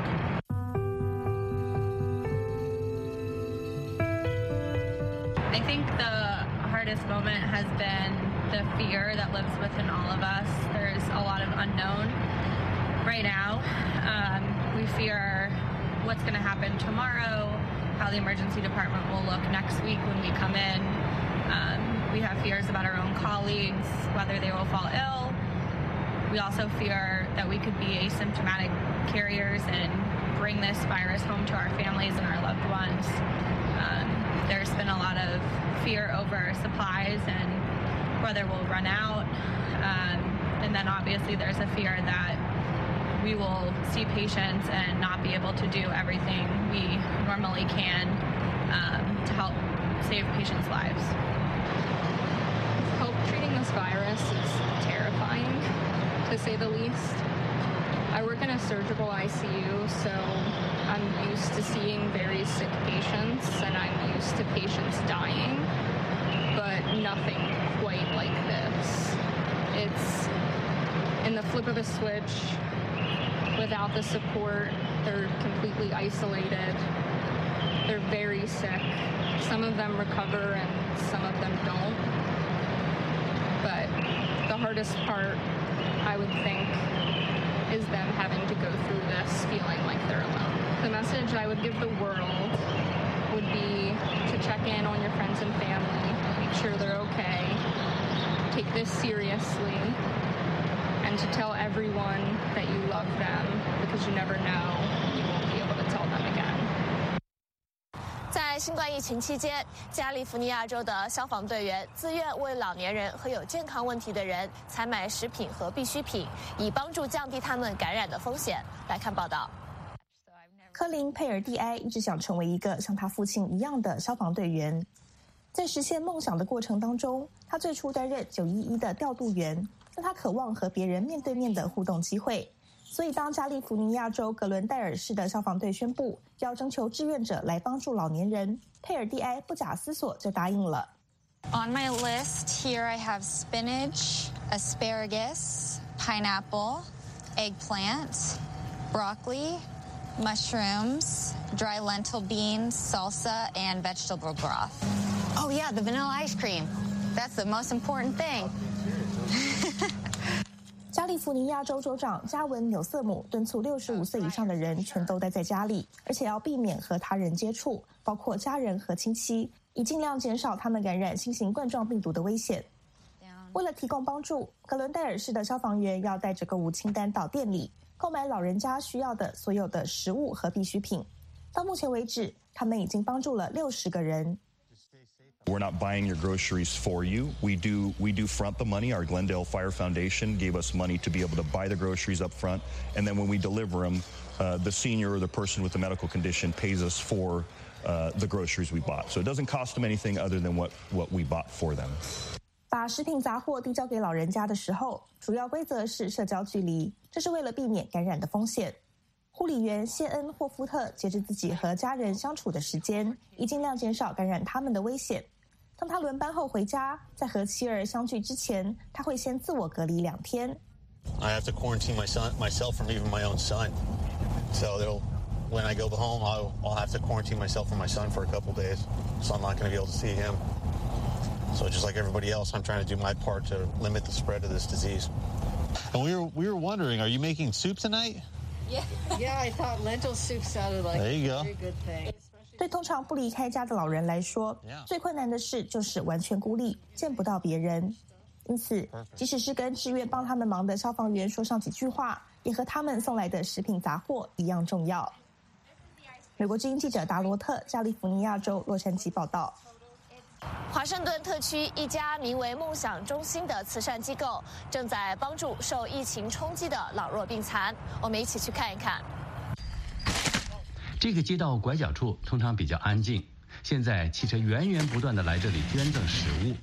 I think the hardest moment has been the fear that lives within all of us. There's a lot of unknown right now. Um, we fear what's going to happen tomorrow, how the emergency department will look next week when we come in. Um, we have fears about our own colleagues, whether they will fall ill. We also fear that we could be asymptomatic carriers and bring this virus home to our families and our loved ones. Um, there's been a lot of fear over supplies and whether we'll run out. Um, and then obviously there's a fear that we will see patients and not be able to do everything we normally can um, to help save patients' lives. Help treating this virus is terrifying, to say the least. I work in a surgical I C U, so I'm used to seeing very sick patients, and I'm used to patients dying, but nothing quite like this. It's in the flip of a switch, without the support, they're completely isolated. They're very sick. Some of them recover and some of them don't. But the hardest part, I would think, is them having to go through this feeling like they're alone. The message I would give the world would be to check in on your friends and family, make sure they're okay, take this seriously, and to tell everyone that you love them, because you never know when you won't be able to tell them again. 在新冠疫情期间，加利福尼亚州的消防队员自愿为老年人和有健康问题的人采买食品和必需品，以帮助降低他们感染的风险。来看报道。 科林·佩尔蒂埃一直想成为一个像他父亲一样的消防队员。在实现梦想的过程当中，他最初担任九一一的调度员，但他渴望和别人面对面的互动机会。所以当加利福尼亚州格伦戴尔市的消防队宣布要征求志愿者来帮助老年人，佩尔蒂埃不假思索就答应了。 On my list here I have spinach, asparagus, pineapple, eggplant, broccoli, mushrooms, dry lentil beans, salsa, and vegetable broth. Oh yeah, the vanilla ice cream. That's the most important thing. 加利福尼亚州州长加文·纽瑟姆敦促六十五岁以上的人全都待在家里，而且要避免和他人接触，包括家人和亲戚，以尽量减少他们感染新型冠状病毒的危险。为了提供帮助，格伦戴尔市的消防员要带着购物清单到店里购买老人家需要的所有的食物和必需品。到目前为止，他们已经帮助了六十个人。 We're not buying your groceries for you. We do we do front the money. Our Glendale Fire Foundation gave us money to be able to buy the groceries up front, and then when we deliver them, uh, the senior or the person with the medical condition pays us for uh, the groceries we bought. So it doesn't cost them anything other than what what we bought for them. 把食品杂货递交给老人家的时候，主要规则是社交距离，这是为了避免感染的风险。护理员谢恩·霍夫特节制自己和家人相处的时间，以尽量减少感染他们的危险。当他轮班后回家，在和妻儿相聚之前，他会先自我隔离两天。 I have to quarantine my son, myself from even my own son. So they'll, when I go home, I'll, I'll have to quarantine myself from my son for a couple days. So I'm not going to be able to see him. So just like everybody else, I'm trying to do my part to limit the spread of this disease. And we were we were wondering, are you making soup tonight? Yeah, yeah. I thought lentil soup sounded like there you a go. very good thing. 对通常不离开家的老人来说，最困难的事就是完全孤立，见不到别人。因此，即使是跟志愿帮他们忙的消防员说上几句话，也和他们送来的食品杂货一样重要。美国之音记者达罗特，加利福尼亚州洛杉矶报道。 华盛顿特区一家名为梦想中心的慈善机构正在帮助受疫情冲击的老弱病残，我们一起去看一看。 这个街道拐角处通常比较安静，现在汽车源源不断地来这里捐赠食物，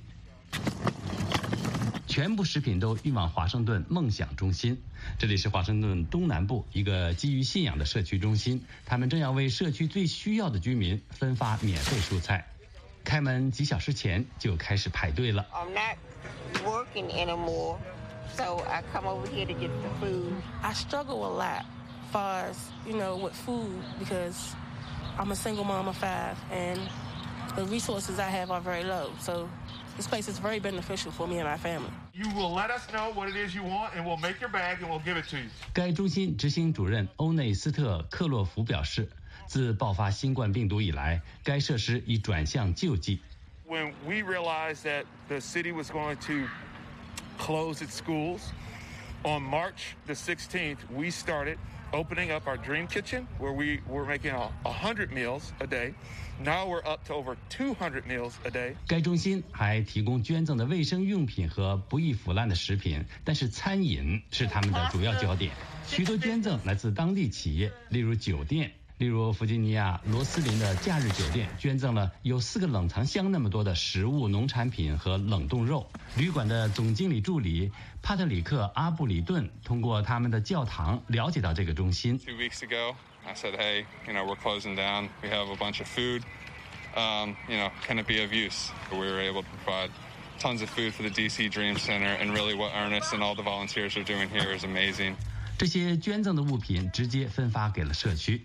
全部食品都运往华盛顿梦想中心。这里是华盛顿东南部一个基于信仰的社区中心，他们正要为社区最需要的居民分发免费蔬菜。开门几小时前就开始排队了。 I'm not working anymore, so I come over here to get the food. I struggle a lot. Far as, you know, with food, because I'm a single mom of five and the resources I have are very low. So this place is very beneficial for me and my family. You will let us know what it is you want and we'll make your bag and we'll give it to you. 该中心执行主任欧内斯特·克洛弗表示，自爆发新冠病毒以来，该设施已转向救济。 When we realized that the city was going to close its schools, on March the sixteenth, we started opening up our dream kitchen where we were making a hundred meals a day. Now we're up to over two hundred meals a day. 该中心还提供捐赠的卫生用品和不易腐烂的食品，但是餐饮是他们的主要焦点。许多捐赠来自当地企业，例如酒店。例如，弗吉尼亚罗斯林的假日酒店捐赠了有四个冷藏箱那么多的食物、农产品和冷冻肉。旅馆的总经理助理帕特里克·阿布里顿通过他们的教堂了解到这个中心。 Two weeks ago, I said, "Hey, you know, we're closing down. We have a bunch of food. Um, you know, can it be of use?" We were able to provide tons of food for the D C Dream Center, and really, what Ernest and all the volunteers are doing here is amazing. 这些捐赠的物品直接分发给了社区。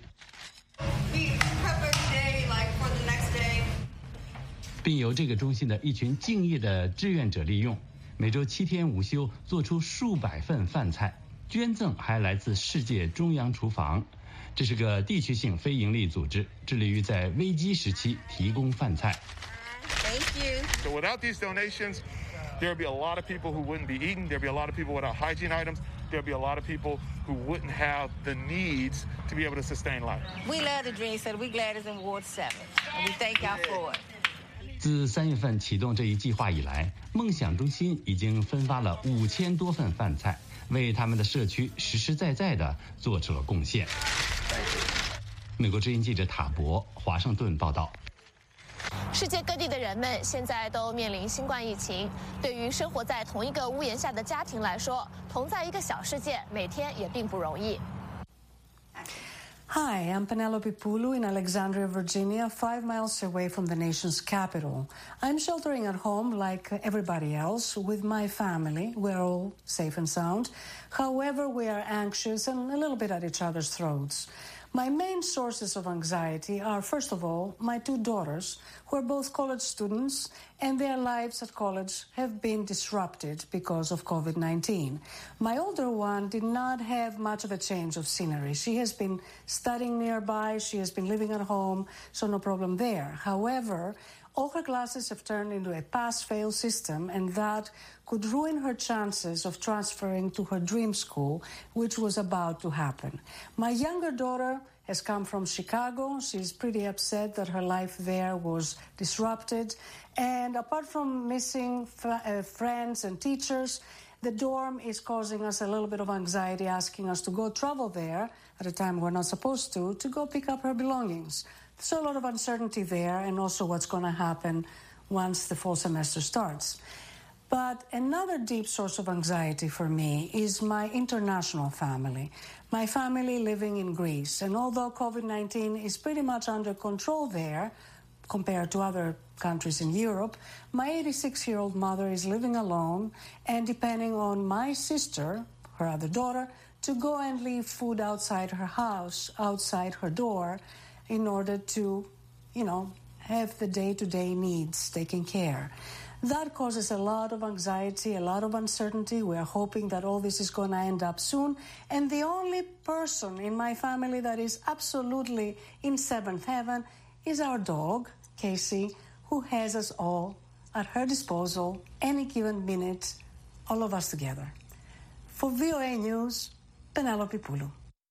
并由这个中心的一群敬业的志愿者利用，每周七天午休做出数百份饭菜。捐赠还来自世界中央厨房，这是个地区性非营利组织，致力于在危机时期提供饭菜。 Thank you. So without these donations, there'd be a lot of people who wouldn't be eating. There'd be a lot of people without hygiene items. There'd be a lot of people who wouldn't have the needs to be able to sustain life. We love the Dream Center. We glad it's in Ward seven. And we thank God for it. 自三月份启动这一计划以来，梦想中心已经分发了五千多份饭菜，为他们的社区实实在在地做出了贡献。美国之音记者塔博，华盛顿报道。 世界各地的人们现在都面临新冠疫情，对于生活在同一个屋檐下的家庭来说，同在一个小世界，每天也并不容易。 Hi, I'm Penelope Pulu in Alexandria, Virginia, five miles away from the nation's capital. I'm sheltering at home like everybody else with my family. We're all safe and sound. However, we are anxious and a little bit at each other's throats. My main sources of anxiety are, first of all, my two daughters, who are both college students, and their lives at college have been disrupted because of COVID nineteen. My older one did not have much of a change of scenery. She has been studying nearby, she has been living at home, so no problem there. However, all her classes have turned into a pass-fail system, and that could ruin her chances of transferring to her dream school, which was about to happen. My younger daughter has come from Chicago. She's pretty upset that her life there was disrupted. And apart from missing f- uh, friends and teachers, the dorm is causing us a little bit of anxiety, asking us to go travel there at a time we're not supposed to, to go pick up her belongings. So a lot of uncertainty there, and also what's going to happen once the fall semester starts. But another deep source of anxiety for me is my international family. My family living in Greece. And although COVID nineteen is pretty much under control there, compared to other countries in Europe, my eighty-six-year-old mother is living alone and depending on my sister, her other daughter, to go and leave food outside her house, outside her door, in order to, you know, have the day-to-day needs taken care. That causes a lot of anxiety, a lot of uncertainty. We are hoping that all this is going to end up soon. And the only person in my family that is absolutely in seventh heaven is our dog, Casey, who has us all at her disposal any given minute, all of us together. For V O A News, Penelope Pulu.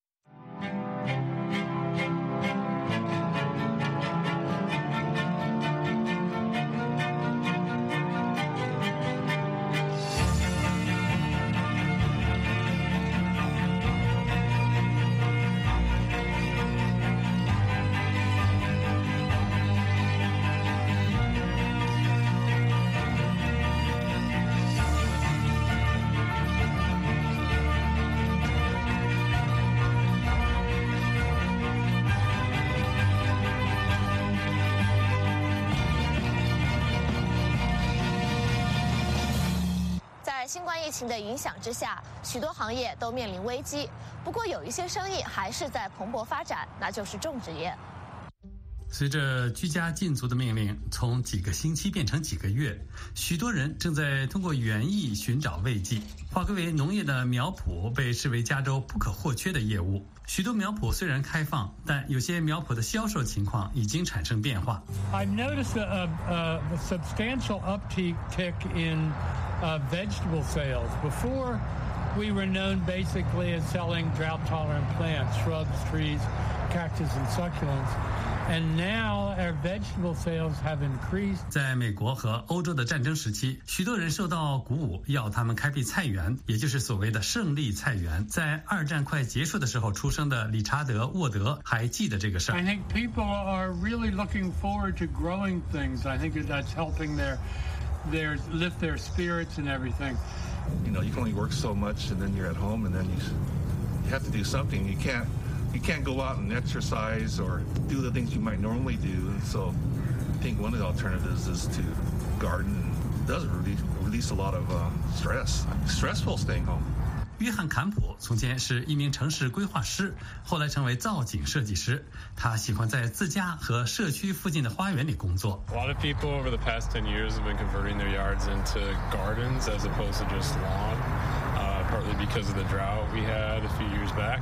在新冠疫情的影响之下，许多行业都面临危机。不过，有一些生意还是在蓬勃发展，那就是种植业。 随着居家禁足的命令从几个星期变成几个月，许多人正在通过园艺寻找慰藉。划归为农业的苗圃被视为加州不可或缺的业务。许多苗圃虽然开放，但有些苗圃的销售情况已经产生变化。 I've noticed a, a, a substantial uptick in uh, vegetable sales. Before, we were known basically as selling drought-tolerant plants, shrubs, trees, cactus, and succulents. And now our vegetable sales have increased. 在美国和欧洲的战争时期，许多人受到鼓舞，要他们开辟菜园，也就是所谓的胜利菜园。在二战快结束的时候出生的理查德·沃德还记得这个事儿。 I think people are really looking forward to growing things. I think that's helping their, their lift their spirits and everything. You know, you can only work so much, and then you're at home, and then you you have to do something. You can't. You can't go out and exercise or do the things you might normally do. And so I think one of the alternatives is to garden. It does release, release a lot of uh, stress. Stressful staying home. 约翰·坎普从前是一名城市规划师，后来成为造景设计师。他喜欢在自家和社区附近的花园里工作。 A lot of people over the past ten years have been converting their yards into gardens as opposed to just lawn, uh, partly because of the drought we had a few years back.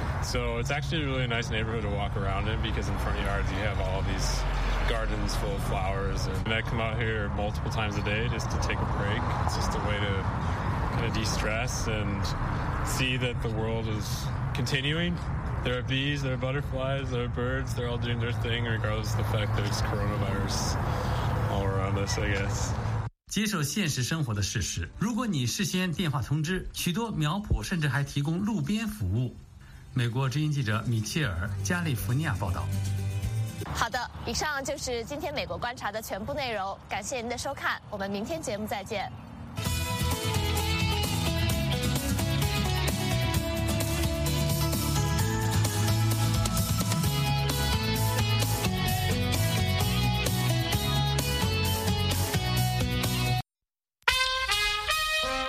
So it's actually a really nice neighborhood to walk around in because in front yards you have all these gardens full of flowers. And I come out here multiple times a day just to take a break. It's just a way to kind of de-stress and see that the world is continuing. There are bees, there are butterflies, there are birds. They're all doing their thing regardless of the fact that it's coronavirus all around us, I guess. 接受现实生活的事实。如果你事先电话通知，许多苗圃甚至还提供路边服务。美国之音记者米切尔·加利福尼亚报道。 好的，以上就是今天美国观察的全部内容，感谢您的收看，我们明天节目再见。